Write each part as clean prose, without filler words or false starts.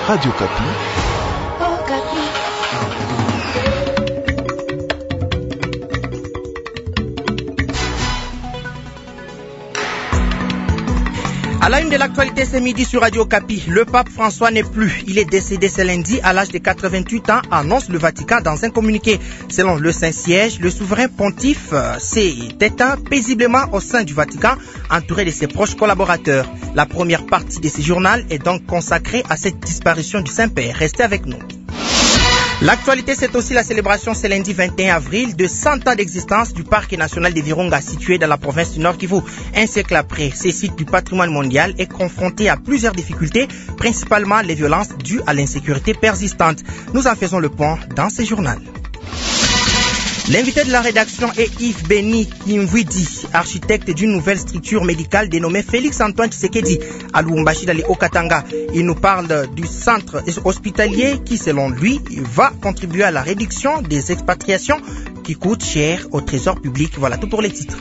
Radio Kapi. Oh, Kapi. À la une de l'actualité ce midi sur Radio Kapi, le pape François n'est plus. Il est décédé ce lundi à l'âge de 88 ans, annonce le Vatican dans un communiqué. Selon le Saint-Siège, le souverain pontife s'est éteint paisiblement au sein du Vatican, entouré de ses proches collaborateurs. La première partie de ce journal est donc consacrée à cette disparition du Saint-Père. Restez avec nous. L'actualité, c'est aussi la célébration ce lundi 21 avril de 100 ans d'existence du parc national de Virunga situé dans la province du Nord Kivu. Un siècle après, ce site du patrimoine mondial est confronté à plusieurs difficultés, principalement les violences dues à l'insécurité persistante. Nous en faisons le point dans ce journal. L'invité de la rédaction est Yves Béni Kimwidi, architecte d'une nouvelle structure médicale dénommée Félix-Antoine Tshisekedi à Lubumbashi dans les Haut-Katanga. Il nous parle du centre hospitalier qui, selon lui, va contribuer à la réduction des expatriations qui coûtent cher au trésor public. Voilà tout pour les titres.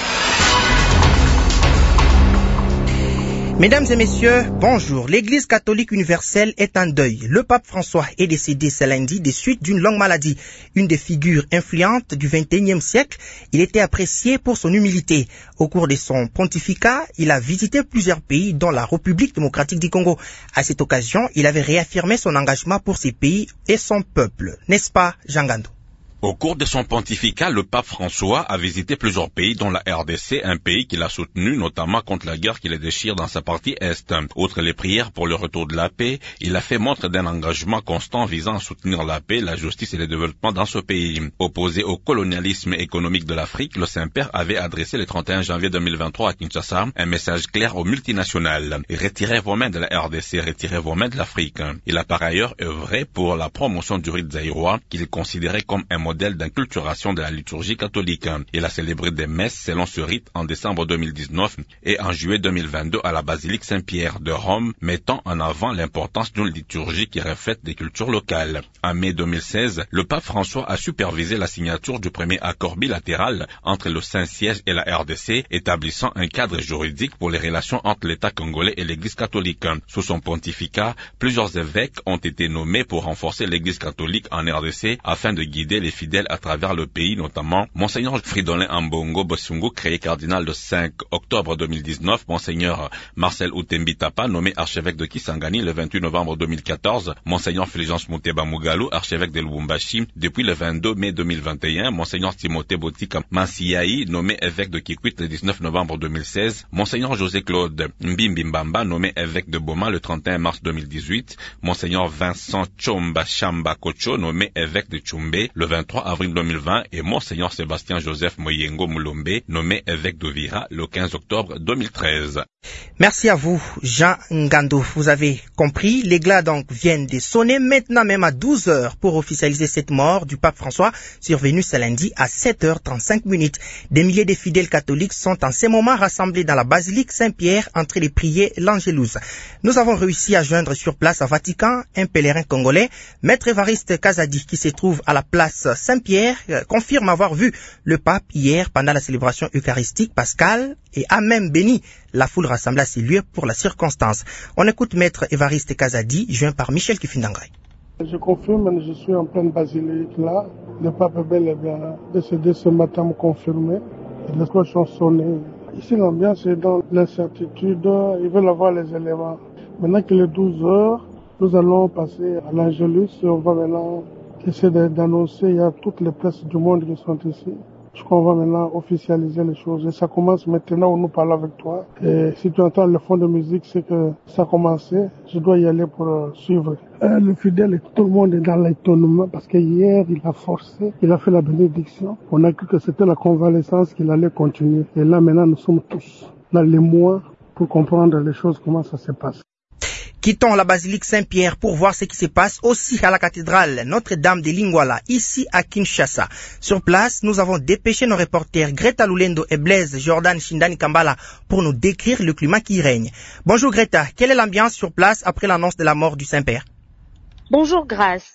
Mesdames et messieurs, bonjour. L'Église catholique universelle est en deuil. Le pape François est décédé ce lundi des suites d'une longue maladie. Une des figures influentes du XXIe siècle, il était apprécié pour son humilité. Au cours de son pontificat, il a visité plusieurs pays, dont la République démocratique du Congo. À cette occasion, il avait réaffirmé son engagement pour ces pays et son peuple. N'est-ce pas, Jean Gando? Au cours de son pontificat, le pape François a visité plusieurs pays, dont la RDC, un pays qu'il a soutenu notamment contre la guerre qui les déchire dans sa partie Est. Outre les prières pour le retour de la paix, il a fait montre d'un engagement constant visant à soutenir la paix, la justice et le développement dans ce pays. Opposé au colonialisme économique de l'Afrique, le Saint-Père avait adressé le 31 janvier 2023 à Kinshasa un message clair aux multinationales. Retirez vos mains de la RDC, retirez vos mains de l'Afrique. Il a par ailleurs œuvré pour la promotion du rite zaïrois, qu'il considérait comme un modèle d'inculturation de la liturgie catholique. Il a célébré des messes selon ce rite en décembre 2019 et en juillet 2022 à la basilique Saint-Pierre de Rome, mettant en avant l'importance d'une liturgie qui reflète des cultures locales. En mai 2016, le pape François a supervisé la signature du premier accord bilatéral entre le Saint-Siège et la RDC, établissant un cadre juridique pour les relations entre l'État congolais et l'Église catholique. Sous son pontificat, plusieurs évêques ont été nommés pour renforcer l'Église catholique en RDC afin de guider les fidèles à travers le pays, notamment Monseigneur Fridolin Ambongo Bosungu, créé cardinal le 5 octobre 2019, Monseigneur Marcel Outembitapa, nommé archevêque de Kisangani le 28 novembre 2014, Monseigneur Fulgence Muteba Mugalu, archevêque de Lubumbashi depuis le 22 mai 2021, Monseigneur Timothée Botika Mansiaï, nommé évêque de Kikwit le 19 novembre 2016, Monseigneur José Claude Mbimbimbamba, nommé évêque de Boma le 31 mars 2018, Monseigneur Vincent Chomba Chamba Kocho, nommé évêque de Tchumbe le 23 avril 2020 et Monseigneur Sébastien Joseph Moyengo Mulombe, nommé évêque d'Ovira le 15 octobre 2013. Merci à vous, Jean Ngando. Vous avez compris, les glas donc viennent de sonner maintenant même à 12 heures pour officialiser cette mort du pape François, survenue ce lundi à 7h35. Des milliers de fidèles catholiques sont en ce moment rassemblés dans la basilique Saint-Pierre en train de prier l'Angélus. Nous avons réussi à joindre sur place à Vatican un pèlerin congolais, Maître Évariste Kazadi, qui se trouve à la place Saint-Pierre, confirme avoir vu le pape hier pendant la célébration eucharistique pascale et a même béni la foule rassemblée à ces lieux pour la circonstance. On écoute Maître Évariste Kazadi, joint par Michel Kifindangrai. Je confirme, je suis en pleine basilique là. Le pape est bel et bien décédé ce matin, me confirmé. Les cloches ont sonné. Ici, l'ambiance est dans l'incertitude. Ils veulent avoir les éléments. Maintenant qu'il est 12 heures, nous allons passer à l'Angélus et on va maintenant essayer d'annoncer. Il y a toutes les presses du monde qui sont ici. Je crois qu'on va maintenant officialiser les choses. Et ça commence maintenant où nous parlons avec toi. Et si tu entends le fond de musique, c'est que ça a commencé. Je dois y aller pour suivre. Le fidèle, tout le monde est dans l'étonnement parce que hier, il a forcé, il a fait la bénédiction. On a cru que c'était la convalescence qu'il allait continuer. Et là, maintenant, nous sommes tous dans les mois pour comprendre les choses, comment ça se passe. Quittons la basilique Saint-Pierre pour voir ce qui se passe aussi à la cathédrale Notre-Dame de Lingwala, ici à Kinshasa. Sur place, nous avons dépêché nos reporters Greta Lulendo et Blaise Jordan Shindani Kambala pour nous décrire le climat qui règne. Bonjour Greta, quelle est l'ambiance sur place après l'annonce de la mort du Saint-Père? Bonjour Grace.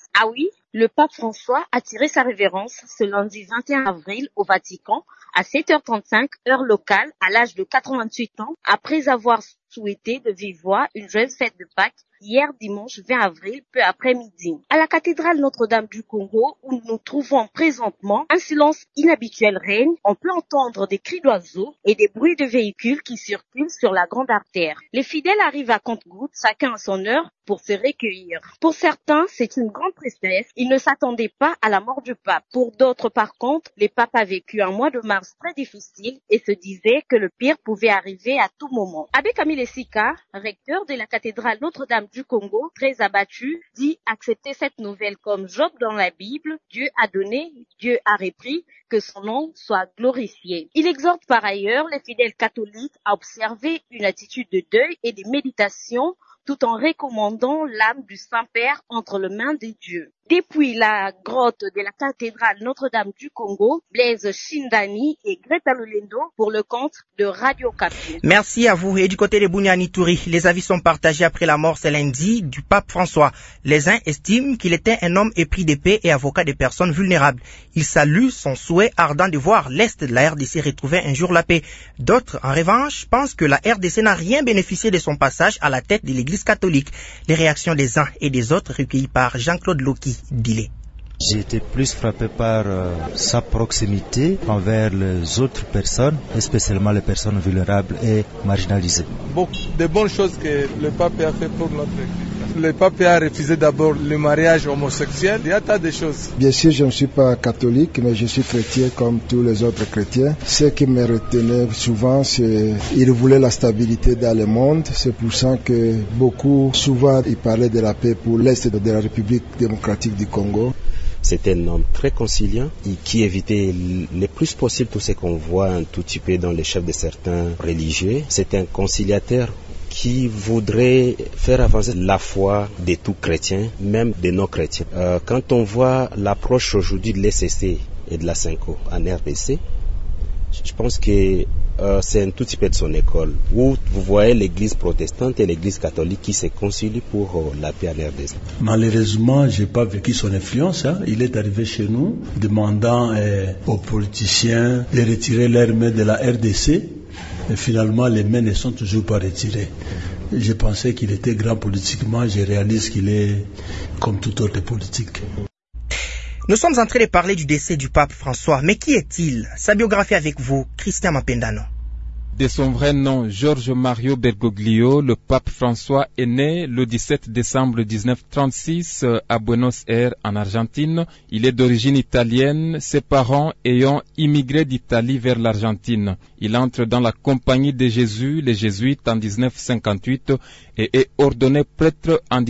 Ah oui, le pape François a tiré sa révérence ce lundi 21 avril au Vatican à 7h35 heure locale à l'âge de 88 ans après avoir souhaité de vive voix une joyeuse fête de Pâques hier dimanche 20 avril peu après midi. À la cathédrale Notre-Dame du Congo où nous nous trouvons présentement, un silence inhabituel règne. On peut entendre des cris d'oiseaux et des bruits de véhicules qui circulent sur la grande artère. Les fidèles arrivent à compte-gouttes, chacun à son heure, pour se recueillir. Pour certains, c'est une grande tristesse. Ils ne s'attendaient pas à la mort du pape. Pour d'autres, par contre, le pape a vécu un mois de mars très difficile et se disait que le pire pouvait arriver à tout moment. Abbé Camille Sika, recteur de la cathédrale Notre-Dame du Congo, très abattu, dit accepter cette nouvelle comme Job dans la Bible. Dieu a donné, Dieu a repris, que son nom soit glorifié. Il exhorte par ailleurs les fidèles catholiques à observer une attitude de deuil et de méditation tout en recommandant l'âme du Saint-Père entre les mains de Dieu. Depuis la grotte de la cathédrale Notre-Dame du Congo, Blaise Shindani et Greta Lolendo pour le compte de Radio Kapi. Merci à vous. Et du côté de Bunyani Touri, les avis sont partagés après la mort ce lundi du pape François. Les uns estiment qu'il était un homme épris de paix et avocat des personnes vulnérables. Ils saluent son souhait ardent de voir l'Est de la RDC retrouver un jour la paix. D'autres, en revanche, pensent que la RDC n'a rien bénéficié de son passage à la tête de l'Église catholique. Les réactions des uns et des autres recueillies par Jean-Claude Loki. J'ai été plus frappé par sa proximité envers les autres personnes, spécialement les personnes vulnérables et marginalisées. Beaucoup de bonnes choses que le pape a fait pour notre Église. Le pape a refusé d'abord le mariage homosexuel. Il y a tas de choses. Bien sûr, je ne suis pas catholique, mais je suis chrétien comme tous les autres chrétiens. Ce qui me retenait souvent, c'est qu'il voulait la stabilité dans le monde. C'est pour ça que beaucoup, souvent, il parlait de la paix pour l'Est de la République démocratique du Congo. C'était un homme très conciliant et qui évitait le plus possible tout ce qu'on voit un tout petit peu dans les chefs de certains religieux. C'était un conciliateur qui voudrait faire avancer la foi de tout chrétien, même de non-chrétiens. Quand on voit l'approche aujourd'hui de l'ECC et de la SENCO en RDC, je pense que c'est un tout petit peu de son école, où vous voyez l'église protestante et l'église catholique qui se concilient pour la paix en RDC. Malheureusement, je n'ai pas vécu son influence. Il est arrivé chez nous demandant aux politiciens de retirer leurs mains de la RDC. Et finalement, les mains ne sont toujours pas retirées. Je pensais qu'il était grand politiquement, je réalise qu'il est comme tout autre politique. Nous sommes en train de parler du décès du pape François, mais qui est-il? Sa biographie avec vous, Christian Mapendano. De son vrai nom, George Mario Bergoglio, le pape François est né le 17 décembre 1936 à Buenos Aires, en Argentine. Il est d'origine italienne, ses parents ayant immigré d'Italie vers l'Argentine. Il entre dans la Compagnie de Jésus, les Jésuites, en 1958 et est ordonné prêtre en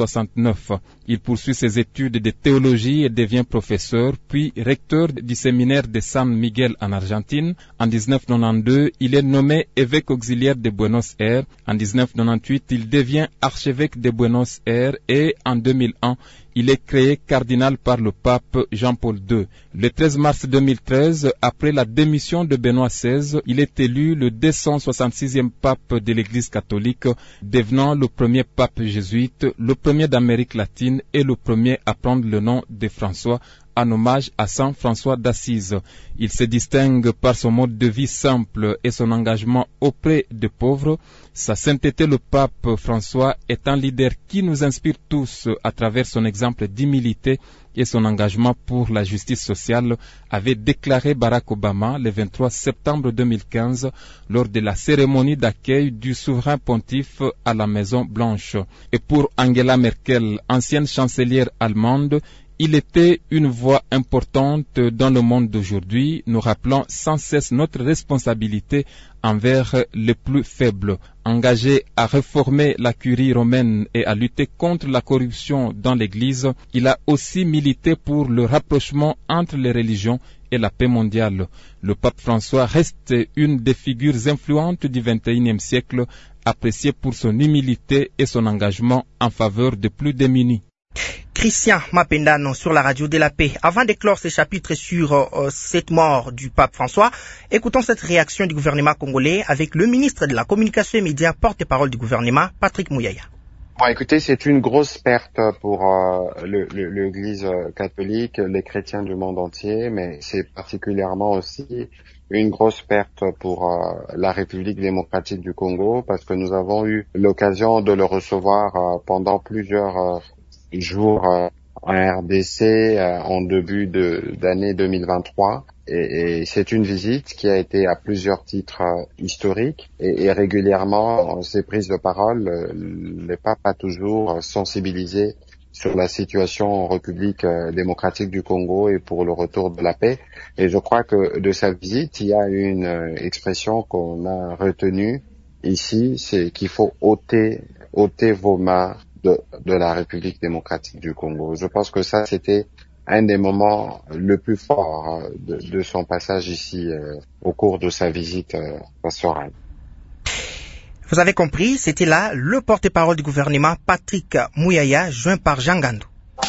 1969. Il poursuit ses études de théologie et devient professeur, puis recteur du séminaire de San Miguel en Argentine. En 1992, il est nommé évêque auxiliaire de Buenos Aires. En 1998, il devient archevêque de Buenos Aires et en 2001, il est créé cardinal par le pape Jean-Paul II. Le 13 mars 2013, après la démission de Benoît XVI, il est élu le 266e pape de l'Église catholique, devenant le premier pape jésuite, le premier d'Amérique latine et le premier à prendre le nom de François en hommage à Saint François d'Assise. Il se distingue par son mode de vie simple et son engagement auprès des pauvres. Sa sainteté, le pape François, est un leader qui nous inspire tous à travers son exemple d'humilité et son engagement pour la justice sociale, avait déclaré Barack Obama le 23 septembre 2015 lors de la cérémonie d'accueil du souverain pontife à la Maison Blanche. Et pour Angela Merkel, ancienne chancelière allemande, il était une voix importante dans le monde d'aujourd'hui, nous rappelant sans cesse notre responsabilité envers les plus faibles. Engagé à réformer la curie romaine et à lutter contre la corruption dans l'Église, il a aussi milité pour le rapprochement entre les religions et la paix mondiale. Le pape François reste une des figures influentes du XXIe siècle, apprécié pour son humilité et son engagement en faveur des plus démunis. Christian Mapendano sur la radio de la paix. Avant d'éclore ce chapitre sur cette mort du pape François, écoutons cette réaction du gouvernement congolais avec le ministre de la Communication et Médias, porte-parole du gouvernement, Patrick Mouyaya. Bon, écoutez, c'est une grosse perte pour l'Église catholique, les chrétiens du monde entier, mais c'est particulièrement aussi une grosse perte pour la République démocratique du Congo, parce que nous avons eu l'occasion de le recevoir pendant plusieurs jours en RDC en début d'année 2023. Et c'est une visite qui a été à plusieurs titres historiques et régulièrement, ces prises de parole, le pape a toujours sensibilisé sur la situation en République démocratique du Congo et pour le retour de la paix. Et je crois que de sa visite, il y a une expression qu'on a retenue ici, c'est qu'il faut ôter vos mains de la République démocratique du Congo. Je pense que ça, c'était un des moments le plus forts de son passage ici au cours de sa visite pastorale. Vous avez compris, c'était là le porte-parole du gouvernement Patrick Muyaya, joint par Jean Gandou.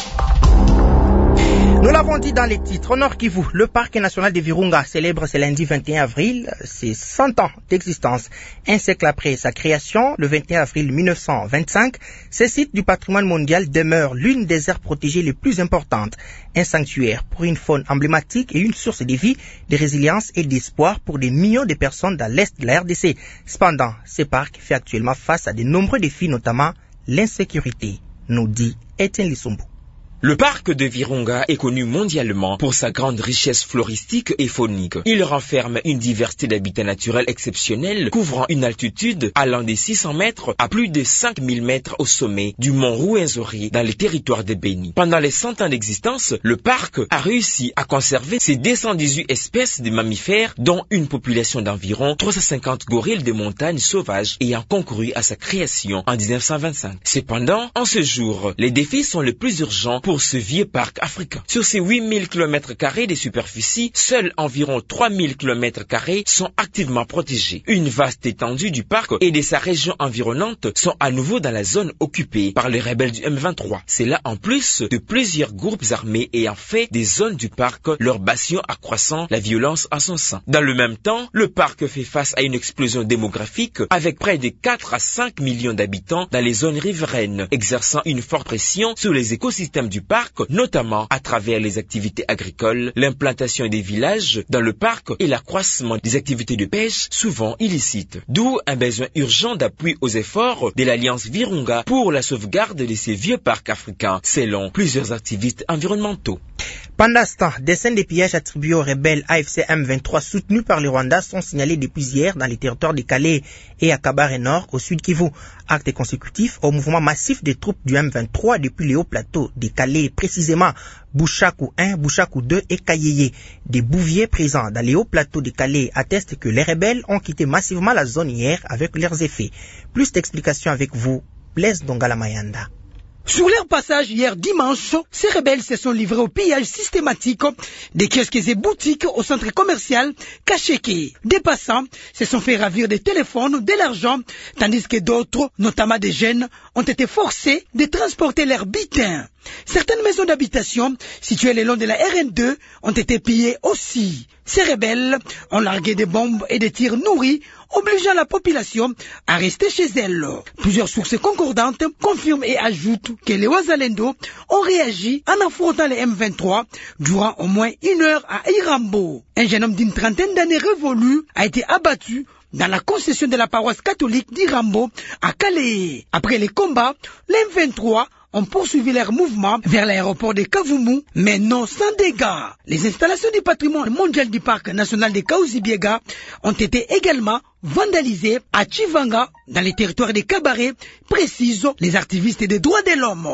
Nous l'avons dit dans les titres, au Nord Kivu, le parc national de Virunga célèbre ce lundi 21 avril ses 100 ans d'existence. Un siècle après sa création, le 21 avril 1925, ce site du patrimoine mondial demeure l'une des aires protégées les plus importantes. Un sanctuaire pour une faune emblématique et une source de vie, de résilience et d'espoir pour des millions de personnes dans l'est de la RDC. Cependant, ce parc fait actuellement face à de nombreux défis, notamment l'insécurité, nous dit Etienne Lissombo. Le parc de Virunga est connu mondialement pour sa grande richesse floristique et faunique. Il renferme une diversité d'habitats naturels exceptionnels, couvrant une altitude allant des 600 mètres à plus de 5000 mètres au sommet du mont Rwenzori dans les territoires de Beni. Pendant les 100 ans d'existence, le parc a réussi à conserver ses 218 espèces de mammifères, dont une population d'environ 350 gorilles de montagne sauvages ayant concouru à sa création en 1925. Cependant, en ce jour, les défis sont les plus urgents pour ce vieux parc africain. Sur ces 8000 km² de superficie, seuls environ 3000 km² sont activement protégés. Une vaste étendue du parc et de sa région environnante sont à nouveau dans la zone occupée par les rebelles du M23. C'est là en plus de plusieurs groupes armés ayant fait des zones du parc leur bastion accroissant la violence en son sein. Dans le même temps, le parc fait face à une explosion démographique avec près de 4 à 5 millions d'habitants dans les zones riveraines, exerçant une forte pression sur les écosystèmes du parc, notamment à travers les activités agricoles, l'implantation des villages dans le parc et l'accroissement des activités de pêche, souvent illicites. D'où un besoin urgent d'appui aux efforts de l'Alliance Virunga pour la sauvegarde de ces vieux parcs africains, selon plusieurs activistes environnementaux. Pendant ce temps, des scènes de pillage attribuées aux rebelles AFC M23 soutenus par le Rwanda sont signalés depuis hier dans les territoires de Calais et à Kabare Nord au sud Kivu. Acte consécutif au mouvement massif des troupes du M23 depuis les hauts plateaux de Calais, précisément Bouchakou 1, Bouchakou 2 et Kayeye. Des bouviers présents dans les hauts plateaux de Calais attestent que les rebelles ont quitté massivement la zone hier avec leurs effets. Plus d'explications avec vous, Blaise Dongala Mayanda. Sur leur passage hier dimanche, ces rebelles se sont livrés au pillage systématique des kiosques et boutiques au centre commercial Kacheke. Des passants se sont fait ravir des téléphones, de l'argent, tandis que d'autres, notamment des jeunes, ont été forcés de transporter leurs bitins. Certaines maisons d'habitation situées le long de la RN2 ont été pillées aussi. Ces rebelles ont largué des bombes et des tirs nourris, obligeant la population à rester chez elle. Plusieurs sources concordantes confirment et ajoutent que les Wazalendo ont réagi en affrontant les M23 durant au moins 1 heure à Irambo. Un jeune homme d'une trentaine d'années révolu a été abattu dans la concession de la paroisse catholique d'Irambo à Calais. Après les combats, les M23 ont poursuivi leur mouvement vers l'aéroport de Kavumu, mais non sans dégâts. Les installations du patrimoine mondial du parc national de Kaouzi-Biega ont été également vandalisées à Chivanga, dans les territoires de Kabare, précisent les activistes des droits de l'homme.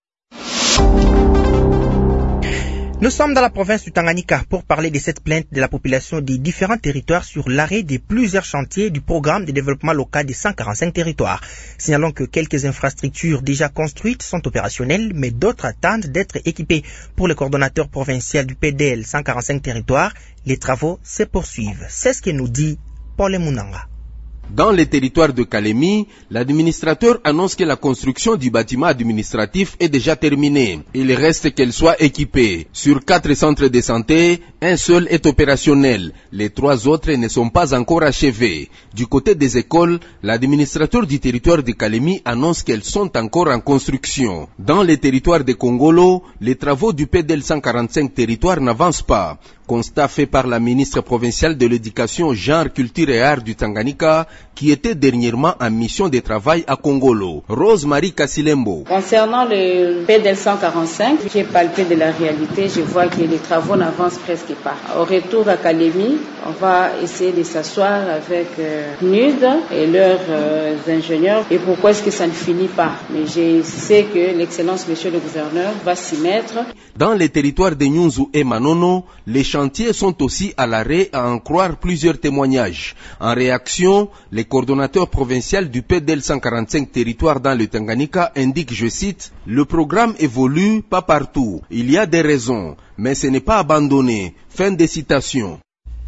Nous sommes dans la province du Tanganyika pour parler de cette plainte de la population des différents territoires sur l'arrêt de plusieurs chantiers du programme de développement local des 145 territoires. Signalons que quelques infrastructures déjà construites sont opérationnelles, mais d'autres attendent d'être équipées. Pour le coordonnateur provincial du PDL 145 territoires, les travaux se poursuivent. C'est ce que nous dit Paul Mounanga. Dans les territoires de Kalemi, l'administrateur annonce que la construction du bâtiment administratif est déjà terminée. Il reste qu'elle soit équipée. Sur 4 centres de santé, un seul est opérationnel. Les 3 autres ne sont pas encore achevés. Du côté des écoles, l'administrateur du territoire de Kalemi annonce qu'elles sont encore en construction. Dans les territoires de Kongolo, les travaux du PDL 145 territoire n'avancent pas. Constat fait par la ministre provinciale de l'éducation, genre, culture et art du Tanganyika, qui était dernièrement en mission de travail à Kongolo. Rose-Marie Kassilembo. Concernant le PDL 145, j'ai palpé de la réalité, je vois que les travaux n'avancent presque pas. Au retour à Kalemi, on va essayer de s'asseoir avec NUD et leurs ingénieurs. Et pourquoi est-ce que ça ne finit pas? Mais je sais que l'excellence, monsieur le gouverneur, va s'y mettre. Dans les territoires de Nyunzu et Manono, les chantiers sont aussi à l'arrêt, à en croire plusieurs témoignages. En réaction, le coordonnateur provincial du PDL 145 territoire dans le Tanganyika indique, je cite, « Le programme évolue pas partout. Il y a des raisons, mais ce n'est pas abandonné. » Fin de citation.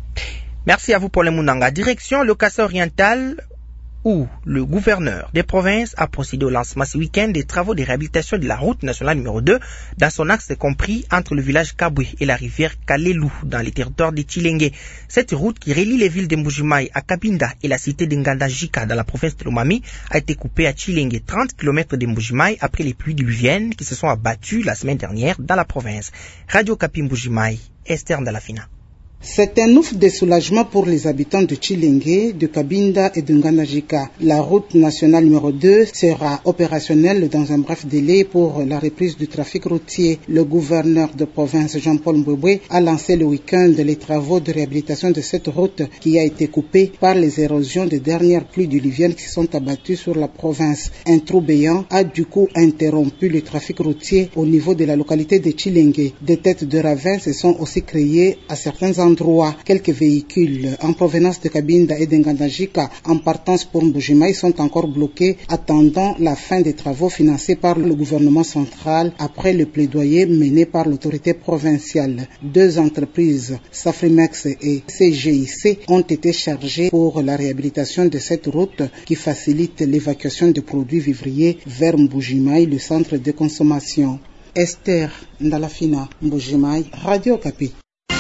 Merci à vous pour le Mounanga. Direction le Kassai oriental, où le gouverneur des provinces a procédé au lancement ce week-end des travaux de réhabilitation de la route nationale numéro 2 dans son axe compris entre le village Kabwe et la rivière Kalelu dans les territoires de Tshilenge. Cette route qui relie les villes de Mbujimayi à Kabinda et la cité de Ngandajika dans la province de Lomami a été coupée à Tshilenge, 30 km de Mbujimayi après les pluies diluviennes qui se sont abattues la semaine dernière dans la province. Radio Kapi Mbujimayi, Esther Ndalafina. C'est un ouf de soulagement pour les habitants de Tshilenge, de Kabinda et de Ngandajika. La route nationale numéro 2 sera opérationnelle dans un bref délai pour la reprise du trafic routier. Le gouverneur de province Jean-Paul Mbwebwe a lancé le week-end les travaux de réhabilitation de cette route qui a été coupée par les érosions des dernières pluies diluviennes qui sont abattues sur la province. Un trou béant a du coup interrompu le trafic routier au niveau de la localité de Tshilenge. Des têtes de ravins se sont aussi créées à certains endroits. Quelques véhicules en provenance de Kabinda et de Ngandajika en partance pour Mbujimayi sont encore bloqués attendant la fin des travaux financés par le gouvernement central après le plaidoyer mené par l'autorité provinciale. 2 entreprises, Safrimex et CGIC, ont été chargées pour la réhabilitation de cette route qui facilite l'évacuation de produits vivriers vers Mbujimayi, le centre de consommation. Esther Ndalafina, Mbujimayi, Radio Kapi.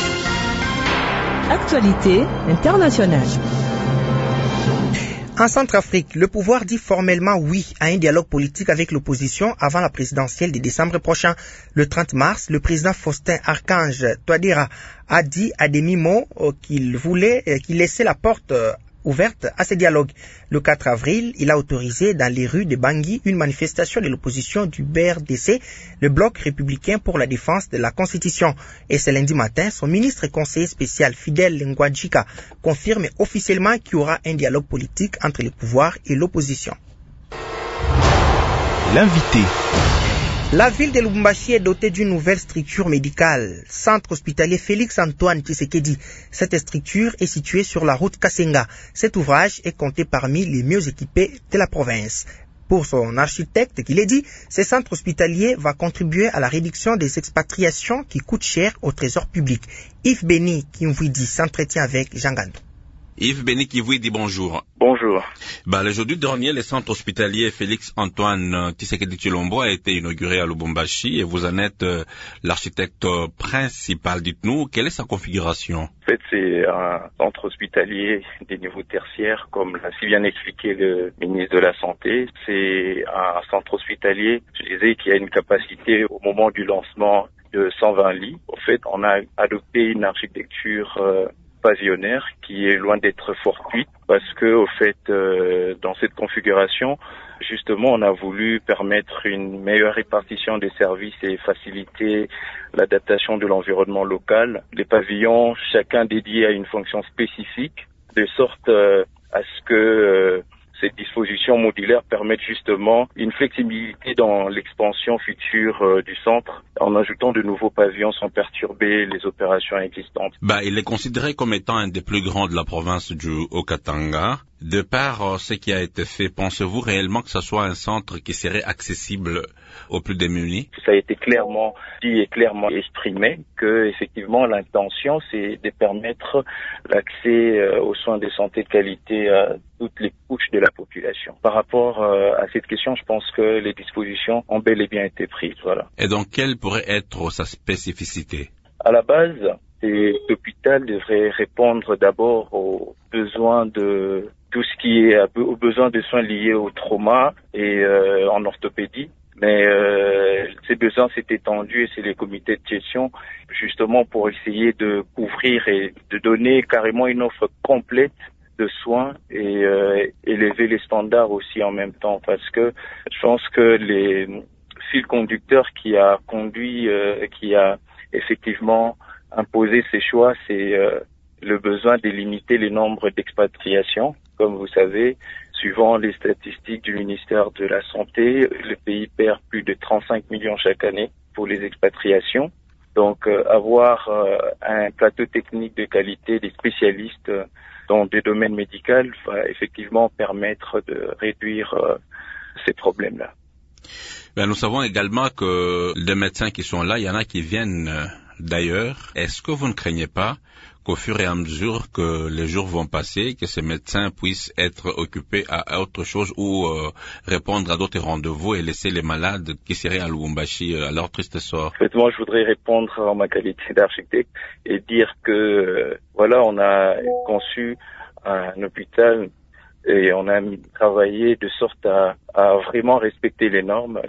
Actualité internationale. En Centrafrique, le pouvoir dit formellement oui à un dialogue politique avec l'opposition avant la présidentielle de décembre prochain. Le 30 mars, le président Faustin Archange Touadéra a dit à demi-mot qu'il laissait la porte ouverte à ce dialogue. Le 4 avril, il a autorisé dans les rues de Bangui une manifestation de l'opposition du BRDC, le bloc républicain pour la défense de la Constitution. Et ce lundi matin, son ministre et conseiller spécial Fidel Ngwadjika confirme officiellement qu'il y aura un dialogue politique entre le pouvoir et l'opposition. L'invité. La ville de Lubumbashi est dotée d'une nouvelle structure médicale, centre hospitalier Félix-Antoine Tshisekedi. Cette structure est située sur la route Kasenga. Cet ouvrage est compté parmi les mieux équipés de la province. Pour son architecte qui l'a dit, ce centre hospitalier va contribuer à la réduction des expatriations qui coûtent cher au trésor public. Yves Béni Kimvouidi s'entretient avec Jean Gandou. Yves Béni Kivouidi dit bonjour. Bonjour. Le jeudi dernier, le centre hospitalier Félix-Antoine Tshisekedi Tshilombo a été inauguré à Lubumbashi et vous en êtes l'architecte principal. Dites-nous, quelle est sa configuration? En fait, c'est un centre hospitalier des niveaux tertiaires, comme l'a si bien expliqué le ministre de la Santé. C'est un centre hospitalier, je disais, qui a une capacité au moment du lancement de 120 lits. En fait, on a adopté une architecture pavillonnaire qui est loin d'être fortuite parce que au fait dans cette configuration justement on a voulu permettre une meilleure répartition des services et faciliter l'adaptation de l'environnement local. Les pavillons chacun dédié à une fonction spécifique de sorte à ce que ces dispositions modulaires permettent justement une flexibilité dans l'expansion future du centre en ajoutant de nouveaux pavillons sans perturber les opérations existantes. Il est considéré comme étant un des plus grands de la province du Haut-Katanga. De par ce qui a été fait, pensez-vous réellement que ce soit un centre qui serait accessible aux plus démunis? Ça a été clairement dit et clairement exprimé que effectivement l'intention c'est de permettre l'accès aux soins de santé de qualité à toutes les couches de la population. Par rapport à cette question, je pense que les dispositions ont bel et bien été prises. Voilà. Et donc quelle pourrait être sa spécificité? À la base, cet hôpital devrait répondre d'abord aux besoins de tout ce qui est aux besoins de soins liés au trauma et en orthopédie. Mais ces besoins s'est étendu et c'est les comités de gestion justement pour essayer de couvrir et de donner carrément une offre complète de soins et élever les standards aussi en même temps, parce que je pense que les fil conducteur qui a conduit, qui a effectivement imposé ces choix, c'est le besoin de limiter les nombres d'expatriations. Comme vous savez, suivant les statistiques du ministère de la Santé, le pays perd plus de 35 millions chaque année pour les expatriations. Donc, avoir un plateau technique de qualité, des spécialistes dans des domaines médicaux va effectivement permettre de réduire ces problèmes-là. Nous savons également que les médecins qui sont là, il y en a qui viennent d'ailleurs. Est-ce que vous ne craignez pas qu'au fur et à mesure que les jours vont passer, que ces médecins puissent être occupés à autre chose ou répondre à d'autres rendez-vous et laisser les malades qui seraient à Lubumbashi à leur triste sort? En fait, moi, je voudrais répondre en ma qualité d'architecte et dire que, on a conçu un hôpital et on a travaillé de sorte à vraiment respecter les normes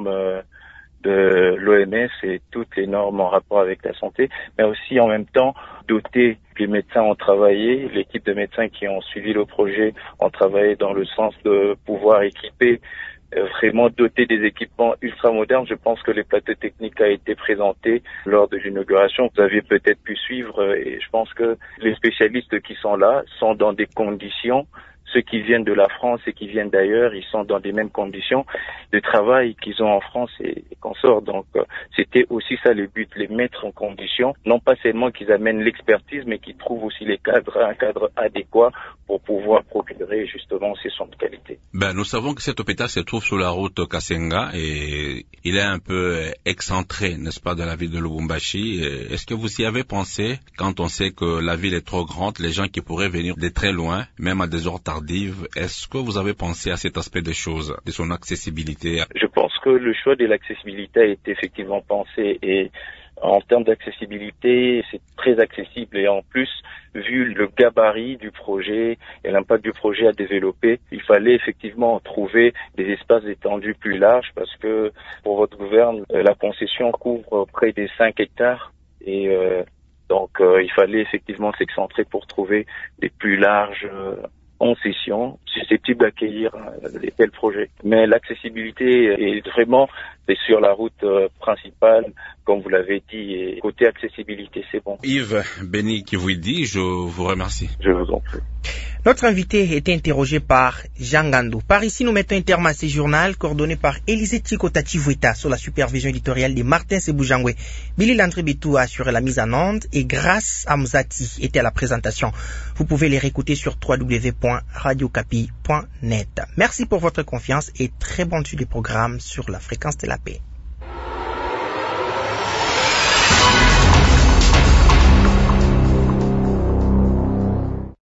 de l'OMS et toutes les normes en rapport avec la santé, mais aussi en même temps doter, les médecins ont travaillé, l'équipe de médecins qui ont suivi le projet ont travaillé dans le sens de pouvoir équiper, vraiment doter des équipements ultra modernes. Je pense que les plateaux techniques a été présenté lors de l'inauguration. Vous aviez peut-être pu suivre et je pense que les spécialistes qui sont là sont dans des conditions. Ceux qui viennent de la France et qui viennent d'ailleurs, ils sont dans les mêmes conditions de travail qu'ils ont en France et consorts. Donc, c'était aussi ça le but, les mettre en condition, non pas seulement qu'ils amènent l'expertise, mais qu'ils trouvent aussi un cadre adéquat pour pouvoir procurer justement ces soins de qualité. Nous savons que cet hôpital se trouve sur la route Kasenga et il est un peu excentré, n'est-ce pas, de la ville de Lubumbashi. Est-ce que vous y avez pensé quand on sait que la ville est trop grande, les gens qui pourraient venir de très loin, même à des heures tardives? Est-ce que vous avez pensé à cet aspect des choses, de son accessibilité? Je pense que le choix de l'accessibilité a été effectivement pensé et en termes d'accessibilité, c'est très accessible et en plus, vu le gabarit du projet et l'impact du projet à développer, il fallait effectivement trouver des espaces étendus plus larges parce que pour votre gouverne, la concession couvre près des 5 hectares et donc il fallait effectivement s'excentrer pour trouver des plus larges concessions susceptibles d'accueillir des tels projets. Mais l'accessibilité est vraiment sur la route principale, comme vous l'avez dit, et côté accessibilité, c'est bon. Yves Béni qui vous dit, je vous remercie. Je vous en prie. Notre invité était interrogé par Jean Gandou. Par ici, nous mettons un terme à ce journal coordonné par Élisée Tchikotati-Voueta sur la supervision éditoriale de Martin Sebujangwe. Billy Landry-Bitou a assuré la mise en onde et Grâce Amzati était à la présentation. Vous pouvez les réécouter sur www.radiocapi.net. Merci pour votre confiance et très bonne suite des programmes sur la fréquence de la paix.